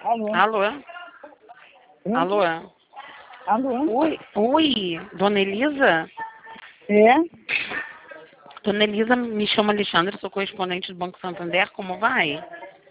Alô? Alô? Alô? Alô? Oi, Dona Elisa? É? Dona Elisa, me chamo Alexandra, sou correspondente do Banco Santander, como vai?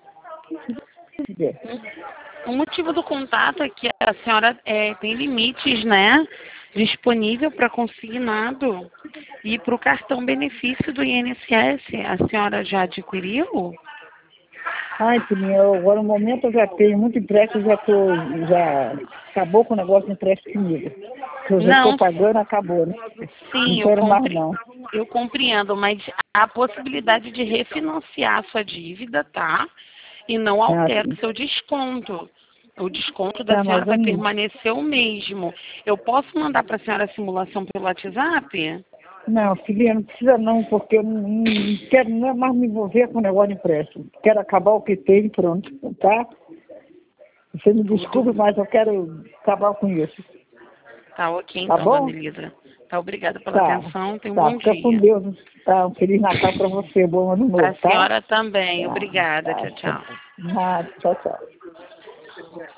O motivo do contato é que a senhora tem limites, né, disponível para consignado e para o cartão benefício do INSS. A senhora já adquiriu? Ai, filhinha, agora no momento eu já tenho muito empréstimo, já acabou com o negócio de empréstimo comigo. Que eu já estou Não, pagando, acabou, né? sim, Não quero mais não. eu compreendo, mas há a possibilidade de refinanciar a sua dívida, tá? E não Ah, altera sim. o seu desconto. O desconto da Tá, senhora mas vai vamos. permanecer o mesmo. Eu posso mandar para a senhora a simulação pelo WhatsApp? Não, filhinha, não precisa não, porque eu não quero não é mais me envolver com o negócio de empréstimo. Quero acabar o que tem, pronto, tá? Você me desculpe, Tudo. mas eu quero acabar com isso. Tá ok, Tá então, Dona bom? Elisa. Tá, obrigada pela Tá, atenção. Tenha um tá. bom Fica com dia. Deus. Tá, um Feliz Natal para você, bom ano Para novo, a tá? senhora também. Tá, Obrigada. tá. Tchau, tchau. Nada, tchau, tchau.